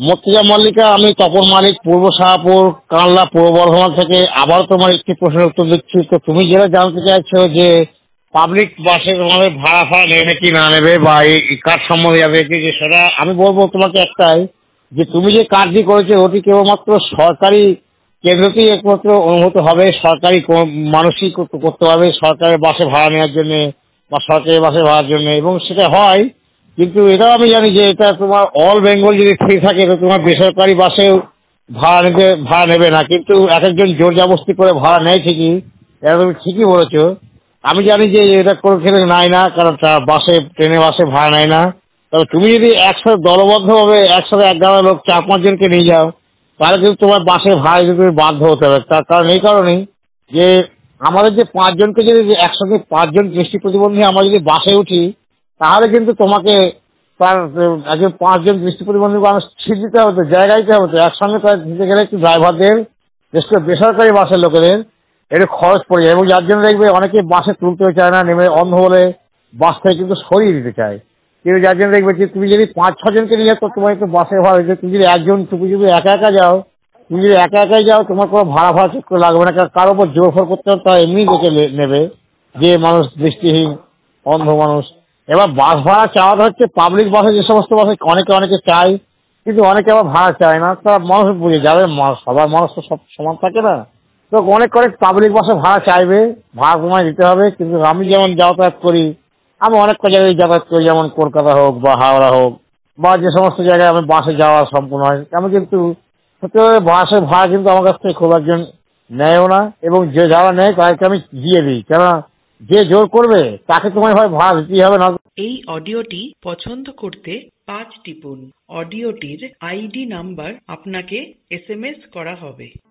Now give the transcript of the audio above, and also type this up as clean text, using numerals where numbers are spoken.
মর্তুজা মল্লিকা, আমি তপন মালিক, পূর্ব শাহপুর, কানলা, পূর্ব বর্ধমান থেকে আবার তোমার একটি প্রশ্নের উত্তর দিচ্ছি। তো তুমি যেটা জানতে চাইছো যে পাবলিক বাসে তোমাদের ভাড়া ফাড়া নেবে কি না নেবে, বা এই কার্ড সম্বন্ধে যাবে কি, যে সেটা আমি বলবো তোমাকে একটাই, যে তুমি যে কার্ডটি করেছো ওটি কেবলমাত্র সরকারি কেন্দ্রতেই একমাত্র অনুভূত হবে, সরকারি মানুষই করতে পারবে সরকারের বাসে ভাড়া নেওয়ার জন্য বা সরকারি বাসে ভাড়ার জন্য, এবং সেটা হয়। কিন্তু এটাও আমি জানি যে এটা তোমার অল বেঙ্গল যদি ফ্রি থাকে তো তোমার বেসরকারি বাসেও ভাড়া নেবে না, কিন্তু এক একজন জোর জবরদস্তি করে ভাড়া নেয় ঠিকই। এটা তুমি ঠিকই বলেছো। আমি জানি যে এটা কোনো ক্ষেত্রে নেয় না, কারণ বাসে ট্রেনে বাসে ভাড়া নেয় না। তবে তুমি যদি একসাথে দলবদ্ধভাবে একসাথে এক গাদা লোক 4-5 জনকে নিয়ে যাও, তাহলে কিন্তু তোমার বাসের ভাড়া কিন্তু তুমি বাধ্য হতে হবে। তার কারণ এই কারণেই যে আমাদের যে 5 জনকে যদি একসঙ্গে 5 জন দৃষ্টি প্রতিবন্ধী আমরা যদি বাসে উঠি, তাহলে কিন্তু তোমাকে তার একজন 5 জন দৃষ্টি প্রতিবন্ধী মানুষ সিট দিতে হবে তো, জায়গা দিতে হবে তো, একসঙ্গে তার দিতে গেলে একটু ড্রাইভারদের, বিশেষ করে বেসরকারি বাসের লোকেদের একটু খরচ পড়ে যায়, এবং যার জন্য দেখবে অনেকে বাসে তুলতেও চায় না, নেমে অন্ধ বলে বাস থেকে কিন্তু সরিয়ে দিতে চায়। কিন্তু যার জন্য দেখবে যে তুমি যদি 5-6 জনকে নিয়ে যাও তো তোমার একটু বাসে ভাড়া হয়েছে, তুমি যদি একা একা যাও, তুমি যদি একা একাই যাও তোমার কোনো ভাড়া ফাড়া ঠিক করে লাগবে না, কারণ কারোর উপর জোর ফোর করতে হবে, তারা এমনি দেখে নেবে যে মানুষ দৃষ্টিহীন, অন্ধ মানুষ। এবার বাস ভাড়া চাওয়াটা হচ্ছে পাবলিক বাসে, যে সমস্ত বাসে অনেকে চায়, কিন্তু অনেকে আবার ভাড়া চায় না, তা মানুষ বুঝে যাবে, সবার মানুষ তো সব সমান থাকে না। তো অনেক পাবলিক বাসে ভাড়া চাইবে, ভাড়া কমায় দিতে হবে। কিন্তু আমি যেমন যাতায়াত করি, আমি অনেক জায়গায় যাতায়াত করি, যেমন কলকাতা হোক বা হাওড়া হোক বা যে সমস্ত জায়গায় আমি বাসে যাওয়া সম্পূর্ণ হয়, আমি কিন্তু সত্যি বাসের ভাড়া কিন্তু আমার কাছ থেকে খুব একজন নেয়ও না, এবং যে যারা নেয় তাদেরকে আমি দিয়ে দিই, কেননা যে জোর করবে তাকে তোমায় হয় ভাড়া দিতেই হবে না। এই অডিওটি পছন্দ করতে 5 টিপুন। অডিওটির আইডি নাম্বার আপনাকে SMS করা হবে।